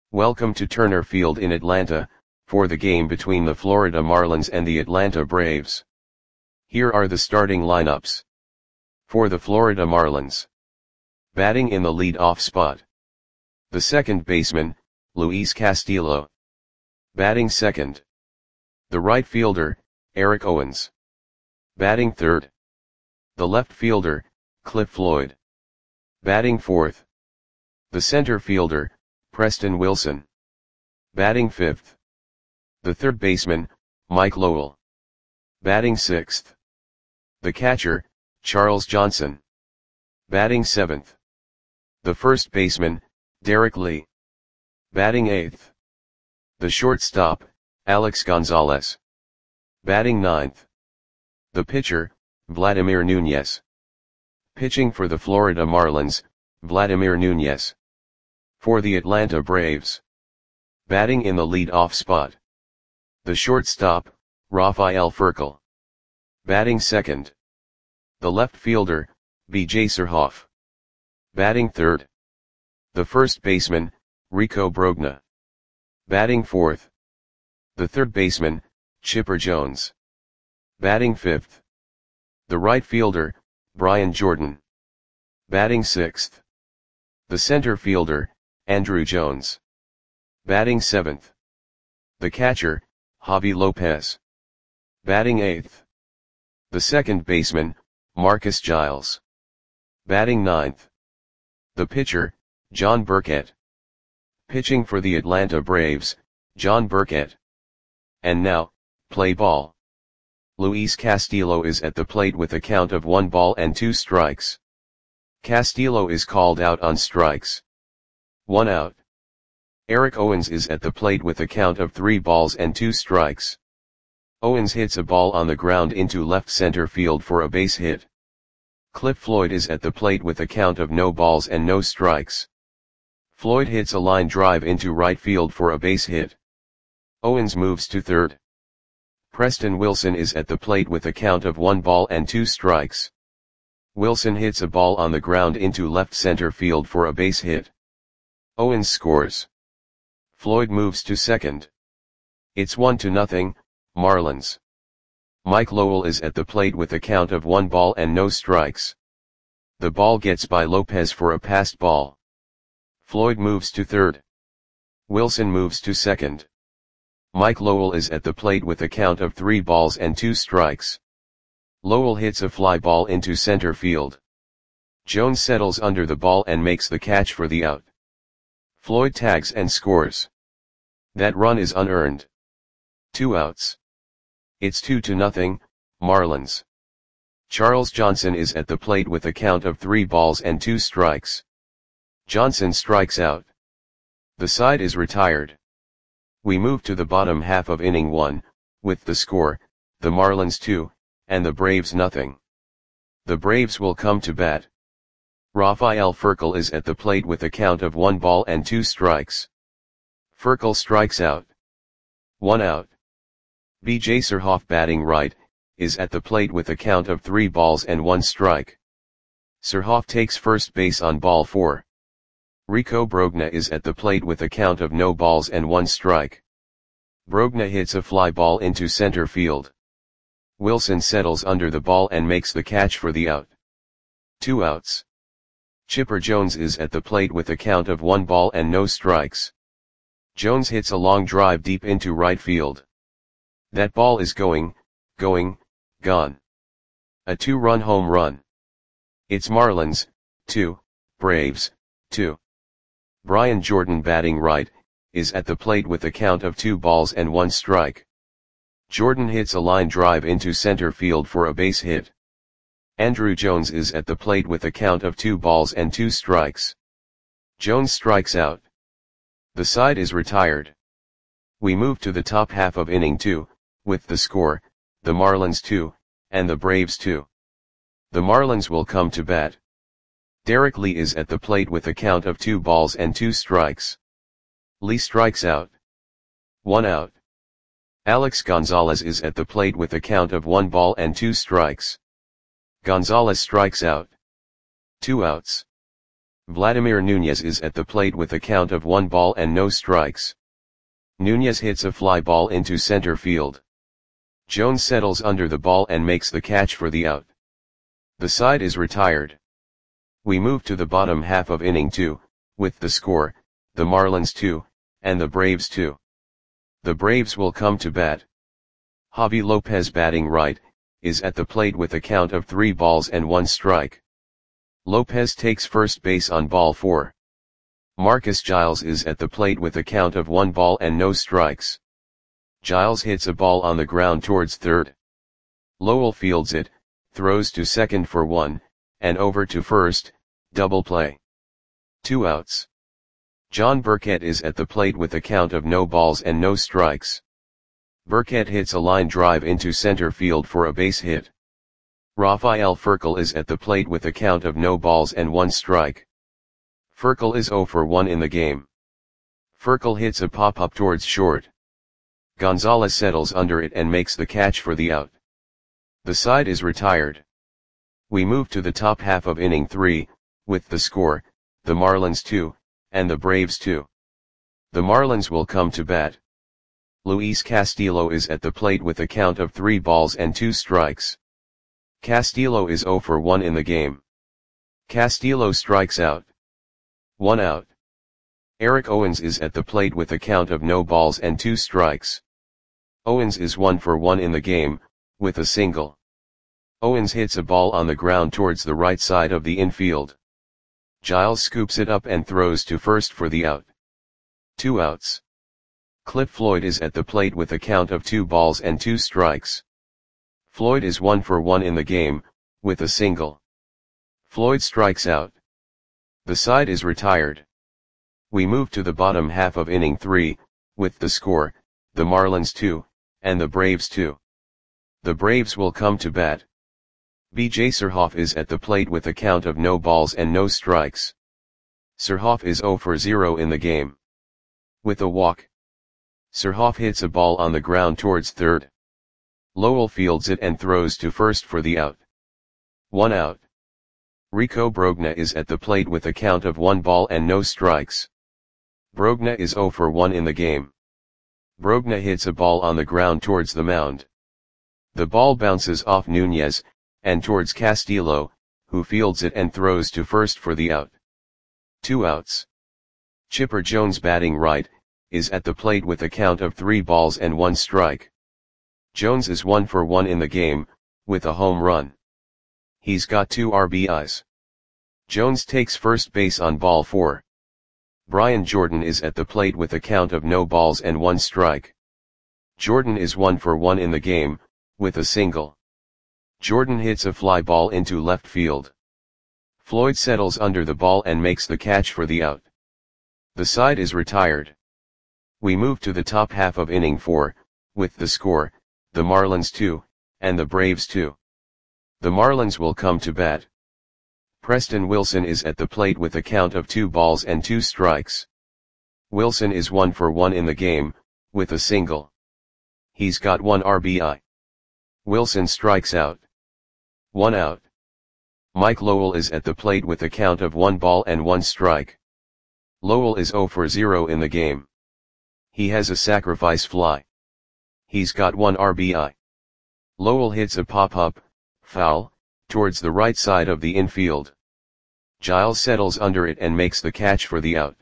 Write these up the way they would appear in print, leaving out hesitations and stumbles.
Welcome to Turner Field in Atlanta, for the game between the Florida Marlins and the Atlanta Braves. Here are the starting lineups. For the Florida Marlins. Batting in the lead-off spot. The second baseman, Luis Castillo. Batting second. The right fielder, Eric Owens. Batting third. The left fielder, Cliff Floyd. Batting fourth. The center fielder, Preston Wilson. Batting fifth. The third baseman, Mike Lowell. Batting sixth. The catcher, Charles Johnson. Batting seventh. The first baseman, Derek Lee. Batting eighth. The shortstop, Alex Gonzalez. Batting ninth. The pitcher, Vladimir Nunez. Pitching for the Florida Marlins, Vladimir Nunez. For the Atlanta Braves. Batting in the lead-off spot. The shortstop, Rafael Furcal. Batting second. The left fielder, B.J. Surhoff. Batting third. The first baseman, Rico Brogna. Batting fourth. The third baseman, Chipper Jones. Batting fifth. The right fielder, Brian Jordan. Batting sixth. The center fielder, Andrew Jones. Batting seventh. The catcher, Javi Lopez. Batting eighth. The second baseman, Marcus Giles. Batting ninth. The pitcher, John Burkett. Pitching for the Atlanta Braves, John Burkett. And now, play ball. Luis Castillo is at the plate with a count of 1 ball and 2 strikes. Castillo is called out on strikes. 1 out. Eric Owens is at the plate with a count of 3 balls and 2 strikes. Owens hits a ball on the ground into left center field for a base hit. Cliff Floyd is at the plate with a count of no balls and no strikes. Floyd hits a line drive into right field for a base hit. Owens moves to third. Preston Wilson is at the plate with a count of 1 ball and 2 strikes. Wilson hits a ball on the ground into left center field for a base hit. Owens scores. Floyd moves to second. It's 1-0, Marlins. Mike Lowell is at the plate with a count of 1 ball and no strikes. The ball gets by Lopez for a passed ball. Floyd moves to third. Wilson moves to second. Mike Lowell is at the plate with a count of 3 balls and 2 strikes. Lowell hits a fly ball into center field. Jones settles under the ball and makes the catch for the out. Floyd tags and scores. That run is unearned. 2 outs. It's 2-0, Marlins. Charles Johnson is at the plate with a count of 3 balls and 2 strikes. Johnson strikes out. The side is retired. We move to the bottom half of inning 1, with the score, the Marlins 2, and the Braves 0. The Braves will come to bat. Rafael Furcal is at the plate with a count of 1 ball and 2 strikes. Furcal strikes out. 1 out. B.J. Surhoff batting right, is at the plate with a count of 3 balls and 1 strike. Surhoff takes first base on ball 4. Rico Brogna is at the plate with a count of no balls and 1 strike. Brogna hits a fly ball into center field. Wilson settles under the ball and makes the catch for the out. 2 outs. Chipper Jones is at the plate with a count of 1 ball and no strikes. Jones hits a long drive deep into right field. That ball is gone. A 2-run home run. It's Marlins, 2, Braves, 2. Brian Jordan batting right, is at the plate with a count of 2 balls and 1 strike. Jordan hits a line drive into center field for a base hit. Andrew Jones is at the plate with a count of 2 balls and 2 strikes. Jones strikes out. The side is retired. We move to the top half of inning 2, with the score, the Marlins 2, and the Braves 2. The Marlins will come to bat. Derek Lee is at the plate with a count of 2 balls and 2 strikes. Lee strikes out. 1 out. Alex Gonzalez is at the plate with a count of 1 ball and 2 strikes. Gonzalez strikes out. 2 outs. Vladimir Nunez is at the plate with a count of 1 ball and no strikes. Nunez hits a fly ball into center field. Jones settles under the ball and makes the catch for the out. The side is retired. We move to the bottom half of inning 2, with the score, the Marlins 2, and the Braves 2. The Braves will come to bat. Javi Lopez, batting right, is at the plate with a count of 3 balls and 1 strike. Lopez takes first base on ball 4. Marcus Giles is at the plate with a count of 1 ball and no strikes. Giles hits a ball on the ground towards third. Lowell fields it, throws to second for 1, and over to first, double play. 2 outs. John Burkett is at the plate with a count of no balls and no strikes. Burkett hits a line drive into center field for a base hit. Rafael Furcal is at the plate with a count of no balls and 1 strike. Furcal is 0 for 1 in the game. Furcal hits a pop-up towards short. Gonzalez settles under it and makes the catch for the out. The side is retired. We move to the top half of inning 3, with the score, the Marlins 2, and the Braves 2. The Marlins will come to bat. Luis Castillo is at the plate with a count of 3 balls and 2 strikes. Castillo is 0 for 1 in the game. Castillo strikes out. 1 out. Eric Owens is at the plate with a count of no balls and 2 strikes. Owens is 1 for 1 in the game, with a single. Owens hits a ball on the ground towards the right side of the infield. Giles scoops it up and throws to first for the out. 2 outs. Cliff Floyd is at the plate with a count of 2 balls and 2 strikes. Floyd is 1 for 1 in the game, with a single. Floyd strikes out. The side is retired. We move to the bottom half of inning 3, with the score, the Marlins 2, and the Braves 2. The Braves will come to bat. B.J. Surhoff is at the plate with a count of no balls and no strikes. Surhoff is 0 for 0 in the game. With a walk. Surhoff hits a ball on the ground towards third. Lowell fields it and throws to first for the out. 1 out. Rico Brogna is at the plate with a count of 1 ball and no strikes. Brogna is 0 for 1 in the game. Brogna hits a ball on the ground towards the mound. The ball bounces off Nunez, and towards Castillo, who fields it and throws to first for the out. 2 outs. Chipper Jones, batting right, is at the plate with a count of 3 balls and 1 strike. Jones is 1 for 1 in the game, with a home run. He's got 2 RBIs. Jones takes first base on ball 4. Brian Jordan is at the plate with a count of no balls and 1 strike. Jordan is 1 for 1 in the game, with a single. Jordan hits a fly ball into left field. Floyd settles under the ball and makes the catch for the out. The side is retired. We move to the top half of inning 4, with the score, the Marlins 2, and the Braves 2. The Marlins will come to bat. Preston Wilson is at the plate with a count of 2 balls and 2 strikes. Wilson is 1 for 1 in the game, with a single. He's got 1 RBI. Wilson strikes out. 1 out. Mike Lowell is at the plate with a count of 1 ball and 1 strike. Lowell is 0 for 0 in the game. He has a sacrifice fly. He's got 1 RBI. Lowell hits a pop-up, foul, towards the right side of the infield. Giles settles under it and makes the catch for the out.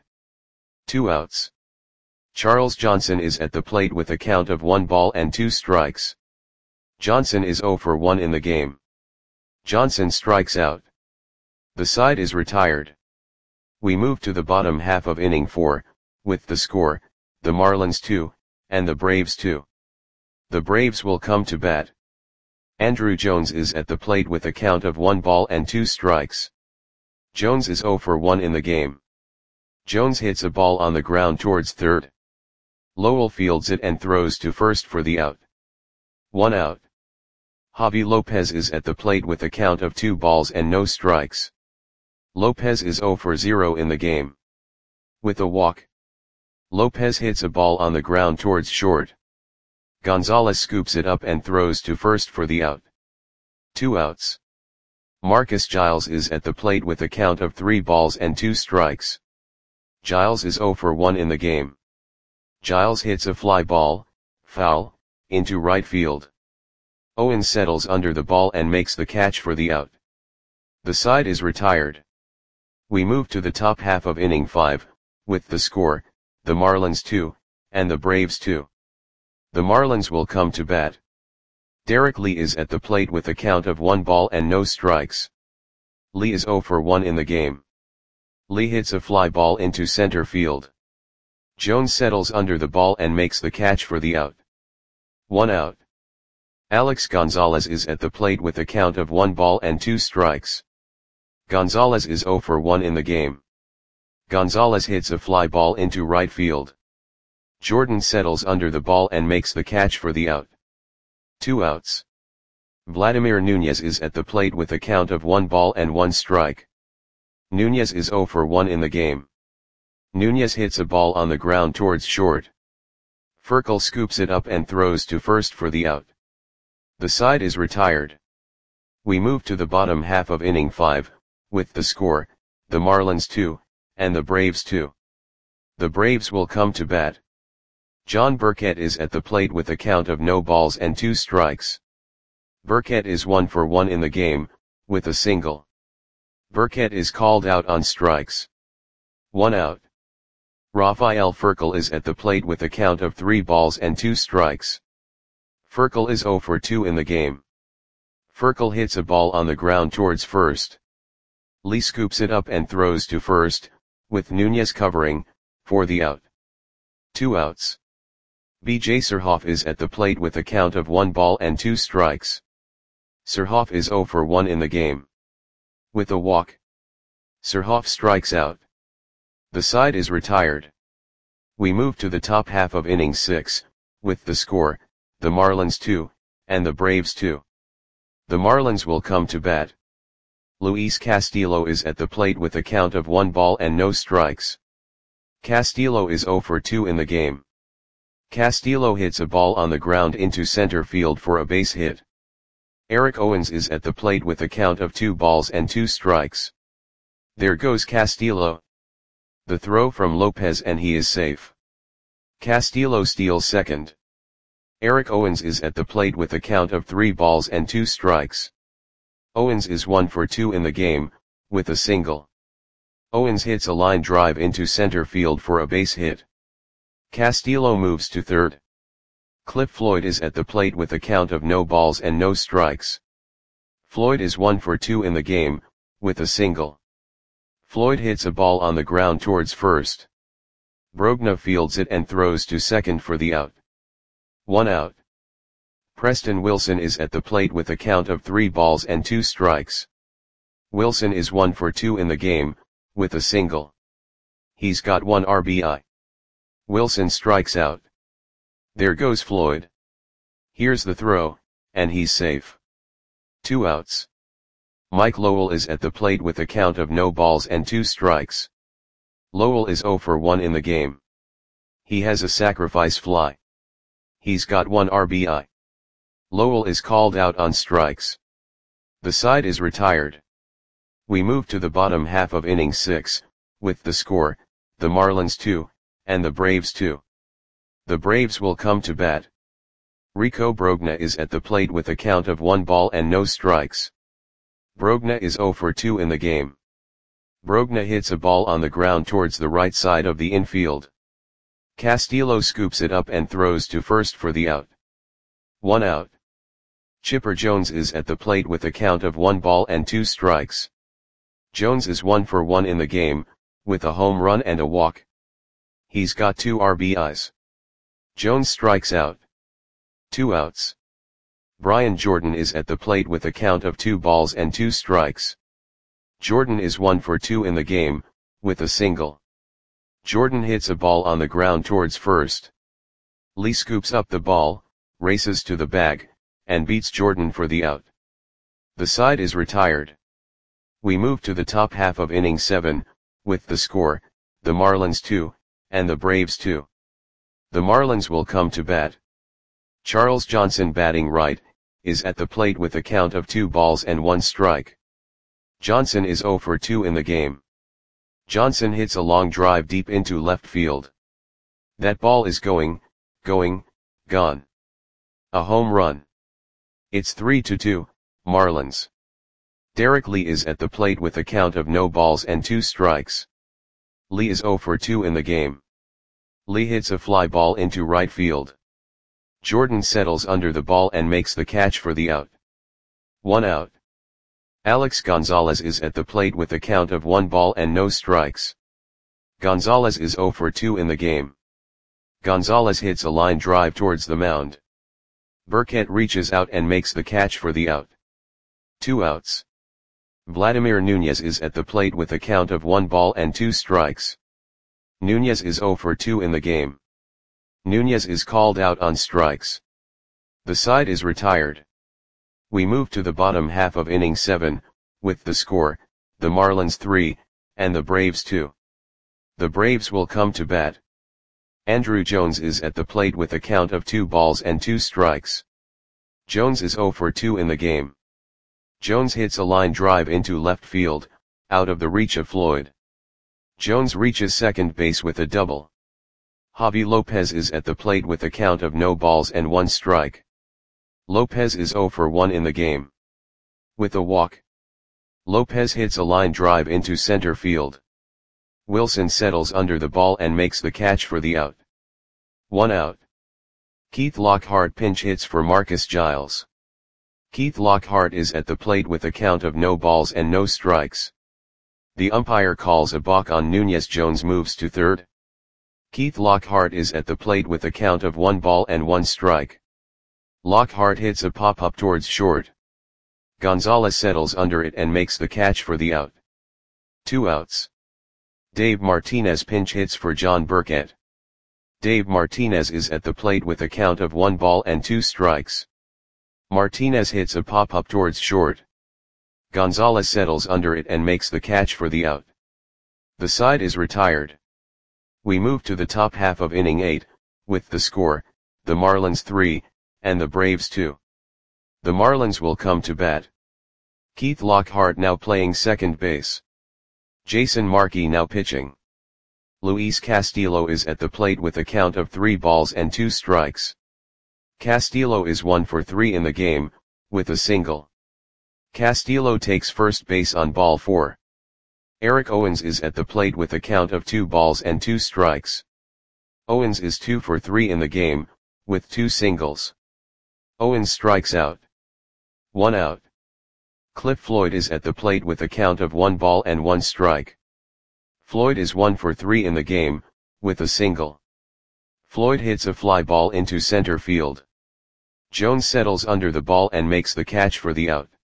2 outs. Charles Johnson is at the plate with a count of 1 ball and 2 strikes. Johnson is 0 for 1 in the game. Johnson strikes out. The side is retired. We move to the bottom half of inning 4, with the score, the Marlins 2, and the Braves 2. The Braves will come to bat. Andrew Jones is at the plate with a count of 1 ball and 2 strikes. Jones is 0 for 1 in the game. Jones hits a ball on the ground towards third. Lowell fields it and throws to first for the out. 1 out. Javi Lopez is at the plate with a count of 2 balls and no strikes. Lopez is 0 for 0 in the game. With a walk. Lopez hits a ball on the ground towards short. Gonzalez scoops it up and throws to first for the out. 2 outs. Marcus Giles is at the plate with a count of 3 balls and 2 strikes. Giles is 0 for 1 in the game. Giles hits a fly ball, foul, into right field. Owens settles under the ball and makes the catch for the out. The side is retired. We move to the top half of inning 5, with the score, the Marlins 2, and the Braves 2. The Marlins will come to bat. Derek Lee is at the plate with a count of 1 ball and no strikes. Lee is 0 for 1 in the game. Lee hits a fly ball into center field. Jones settles under the ball and makes the catch for the out. 1 out. Alex Gonzalez is at the plate with a count of 1 ball and 2 strikes. Gonzalez is 0 for 1 in the game. Gonzalez hits a fly ball into right field. Jordan settles under the ball and makes the catch for the out. 2 outs. Vladimir Nunez is at the plate with a count of 1 ball and 1 strike. Nunez is 0 for 1 in the game. Nunez hits a ball on the ground towards short. Furcal scoops it up and throws to first for the out. The side is retired. We move to the bottom half of inning 5, with the score, the Marlins 2, and the Braves 2. The Braves will come to bat. John Burkett is at the plate with a count of no balls and 2 strikes. Burkett is 1 for 1 in the game, with a single. Burkett is called out on strikes. 1 out. Rafael Furcal is at the plate with a count of 3 balls and 2 strikes. Furcal is 0 for 2 in the game. Furcal hits a ball on the ground towards first. Lee scoops it up and throws to first, with Nunez covering, for the out. 2 outs. B.J. Surhoff is at the plate with a count of 1 ball and 2 strikes. Surhoff is 0 for 1 in the game. With a walk, Surhoff strikes out. The side is retired. We move to the top half of inning 6, with the score, the Marlins 2, and the Braves 2. The Marlins will come to bat. Luis Castillo is at the plate with a count of 1 ball and no strikes. Castillo is 0 for 2 in the game. Castillo hits a ball on the ground into center field for a base hit. Eric Owens is at the plate with a count of 2 balls and 2 strikes. There goes Castillo. The throw from Lopez and he is safe. Castillo steals second. Eric Owens is at the plate with a count of 3 balls and 2 strikes. Owens is 1 for 2 in the game, with a single. Owens hits a line drive into center field for a base hit. Castillo moves to third. Cliff Floyd is at the plate with a count of no balls and no strikes. Floyd is 1 for 2 in the game, with a single. Floyd hits a ball on the ground towards first. Brogna fields it and throws to second for the out. 1 out. Preston Wilson is at the plate with a count of 3 balls and 2 strikes. Wilson is 1 for 2 in the game, with a single. He's got 1 RBI. Wilson strikes out. There goes Floyd. Here's the throw, and he's safe. 2 outs. Mike Lowell is at the plate with a count of no balls and 2 strikes. Lowell is 0 for 1 in the game. He has a sacrifice fly. He's got 1 RBI. Lowell is called out on strikes. The side is retired. We move to the bottom half of inning 6, with the score, the Marlins 2, and the Braves 2. The Braves will come to bat. Rico Brogna is at the plate with a count of 1 ball and no strikes. Brogna is 0 for 2 in the game. Brogna hits a ball on the ground towards the right side of the infield. Castillo scoops it up and throws to first for the out. 1 out. Chipper Jones is at the plate with a count of 1 ball and 2 strikes. Jones is 1 for 1 in the game, with a home run and a walk. He's got 2 RBIs. Jones strikes out. 2 outs. Brian Jordan is at the plate with a count of 2 balls and 2 strikes. Jordan is 1 for 2 in the game, with a single. Jordan hits a ball on the ground towards first. Lee scoops up the ball, races to the bag, and beats Jordan for the out. The side is retired. We move to the top half of inning 7, with the score, the Marlins 2, and the Braves 2. The Marlins will come to bat. Charles Johnson batting right, is at the plate with a count of 2 balls and 1 strike. Johnson is 0 for 2 in the game. Johnson hits a long drive deep into left field. That ball is gone. A home run. It's 3-2, Marlins. Derek Lee is at the plate with a count of no balls and 2 strikes. Lee is 0 for 2 in the game. Lee hits a fly ball into right field. Jordan settles under the ball and makes the catch for the out. 1 out. Alex Gonzalez is at the plate with a count of 1 ball and no strikes. Gonzalez is 0 for 2 in the game. Gonzalez hits a line drive towards the mound. Burkett reaches out and makes the catch for the out. 2 outs. Vladimir Nunez is at the plate with a count of 1 ball and 2 strikes. Nunez is 0 for 2 in the game. Nunez is called out on strikes. The side is retired. We move to the bottom half of inning 7, with the score, the Marlins 3, and the Braves 2. The Braves will come to bat. Andrew Jones is at the plate with a count of 2 balls and 2 strikes. Jones is 0 for 2 in the game. Jones hits a line drive into left field, out of the reach of Floyd. Jones reaches second base with a double. Javi Lopez is at the plate with a count of no balls and 1 strike. Lopez is 0 for 1 in the game. With a walk. Lopez hits a line drive into center field. Wilson settles under the ball and makes the catch for the out. 1 out. Keith Lockhart pinch hits for Marcus Giles. Keith Lockhart is at the plate with a count of no balls and no strikes. The umpire calls a balk on Nunez. Jones moves to third. Keith Lockhart is at the plate with a count of 1 ball and 1 strike. Lockhart hits a pop-up towards short. Gonzalez settles under it and makes the catch for the out. 2 outs. Dave Martinez pinch hits for John Burkett. Dave Martinez is at the plate with a count of 1 ball and 2 strikes. Martinez hits a pop-up towards short. Gonzalez settles under it and makes the catch for the out. The side is retired. We move to the top half of inning 8, with the score, the Marlins 3, and the Braves 2. The Marlins will come to bat. Keith Lockhart now playing second base. Jason Markey now pitching. Luis Castillo is at the plate with a count of 3 balls and 2 strikes. Castillo is 1 for 3 in the game, with a single. Castillo takes first base on ball 4. Eric Owens is at the plate with a count of 2 balls and 2 strikes. Owens is 2 for 3 in the game, with 2 singles. Owens strikes out. 1 out. Cliff Floyd is at the plate with a count of 1 ball and 1 strike. Floyd is 1 for 3 in the game, with a single. Floyd hits a fly ball into center field. Jones settles under the ball and makes the catch for the out.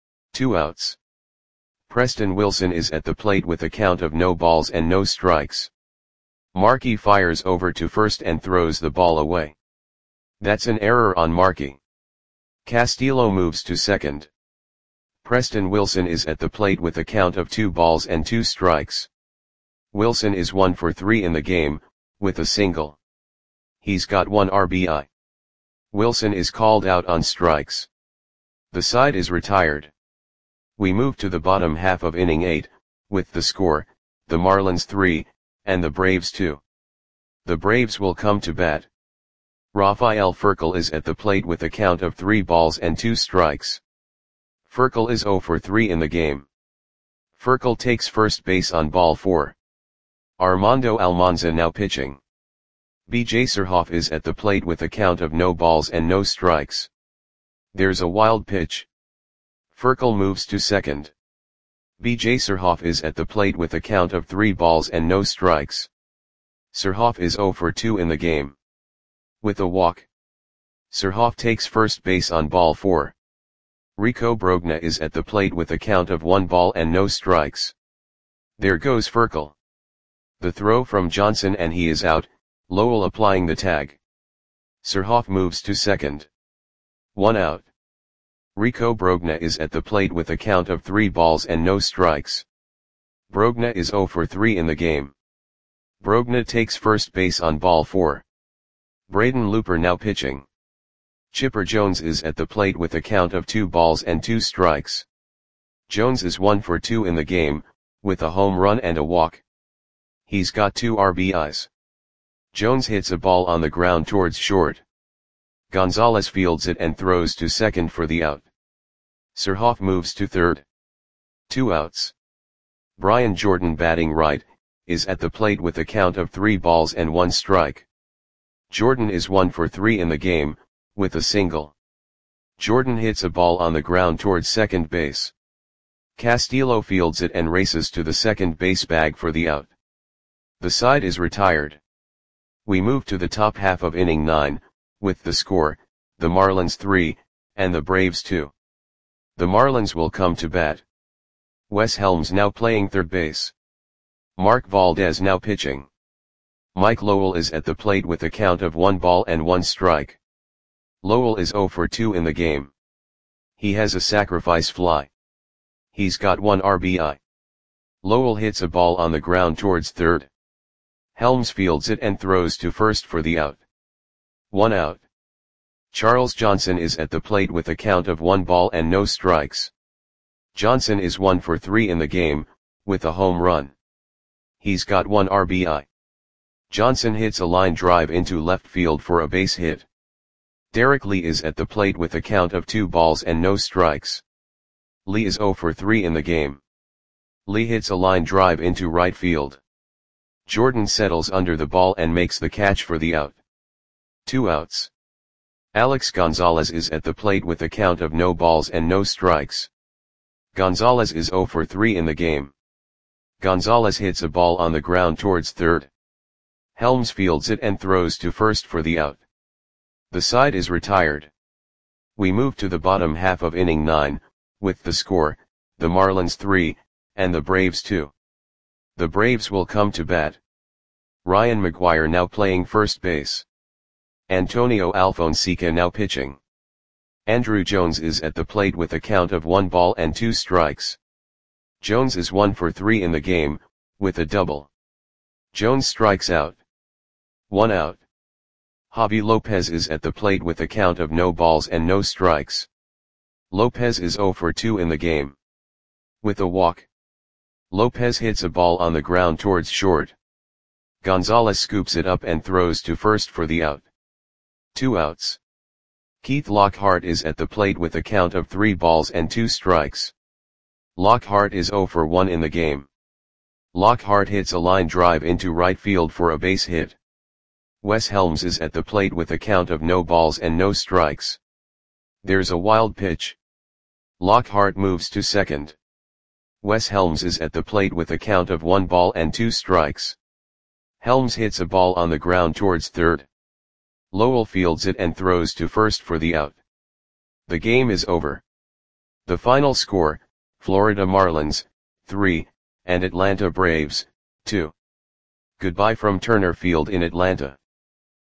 2 outs. Preston Wilson is at the plate with a count of no balls and no strikes. Markey fires over to first and throws the ball away. That's an error on Markey. Castillo moves to second. Preston Wilson is at the plate with a count of 2 balls and 2 strikes. Wilson is 1 for 3 in the game, with a single. He's got 1 RBI. Wilson is called out on strikes. The side is retired. We move to the bottom half of inning 8, with the score, the Marlins 3, and the Braves 2. The Braves will come to bat. Rafael Furcal is at the plate with a count of 3 balls and 2 strikes. Furcal is 0 for 3 in the game. Furcal takes first base on ball 4. Armando Almanza now pitching. B.J. Surhoff is at the plate with a count of no balls and no strikes. There's a wild pitch. Furcal moves to second. B.J. Surhoff is at the plate with a count of 3 balls and no strikes. Surhoff is 0 for 2 in the game. With a walk. Surhoff takes first base on ball 4. Rico Brogna is at the plate with a count of 1 ball and no strikes. There goes Furcal. The throw from Johnson and he is out, Lowell applying the tag. Surhoff moves to second. 1 out. Rico Brogna is at the plate with a count of 3 balls and no strikes. Brogna is 0 for 3 in the game. Brogna takes first base on ball 4. Braden Looper now pitching. Chipper Jones is at the plate with a count of 2 balls and 2 strikes. Jones is 1 for 2 in the game, with a home run and a walk. He's got 2 RBIs. Jones hits a ball on the ground towards short. Gonzalez fields it and throws to second for the out. Surhoff moves to third. 2 outs. Brian Jordan, batting right, is at the plate with a count of 3 balls and 1 strike. Jordan is 1 for 3 in the game, with a single. Jordan hits a ball on the ground towards second base. Castillo fields it and races to the second base bag for the out. The side is retired. We move to the top half of inning 9, with the score, the Marlins 3, and the Braves 2. The Marlins will come to bat. Wes Helms now playing third base. Mark Valdez now pitching. Mike Lowell is at the plate with a count of 1 ball and 1 strike. Lowell is 0 for 2 in the game. He has a sacrifice fly. He's got 1 RBI. Lowell hits a ball on the ground towards third. Helms fields it and throws to first for the out. 1 out. Charles Johnson is at the plate with a count of 1 ball and no strikes. Johnson is 1 for 3 in the game, with a home run. He's got 1 RBI. Johnson hits a line drive into left field for a base hit. Derek Lee is at the plate with a count of 2 balls and no strikes. Lee is 0 for 3 in the game. Lee hits a line drive into right field. Jordan settles under the ball and makes the catch for the out. 2 outs. Alex Gonzalez is at the plate with a count of no balls and no strikes. Gonzalez is 0 for 3 in the game. Gonzalez hits a ball on the ground towards third. Helms fields it and throws to first for the out. The side is retired. We move to the bottom half of inning 9, with the score, the Marlins 3, and the Braves 2. The Braves will come to bat. Ryan McGuire now playing first base. Antonio Alfonseca now pitching. Andrew Jones is at the plate with a count of 1 ball and 2 strikes. Jones is 1 for 3 in the game, with a double. Jones strikes out. 1 out. Javi Lopez is at the plate with a count of no balls and no strikes. Lopez is 0 for 2 in the game. With a walk. Lopez hits a ball on the ground towards short. Gonzalez scoops it up and throws to first for the out. 2 outs. Keith Lockhart is at the plate with a count of 3 balls and 2 strikes. Lockhart is 0 for 1 in the game. Lockhart hits a line drive into right field for a base hit. Wes Helms is at the plate with a count of no balls and no strikes. There's a wild pitch. Lockhart moves to second. Wes Helms is at the plate with a count of 1 ball and 2 strikes. Helms hits a ball on the ground towards third. Lowell fields it and throws to first for the out. The game is over. The final score, Florida Marlins, 3, and Atlanta Braves, 2. Goodbye from Turner Field in Atlanta.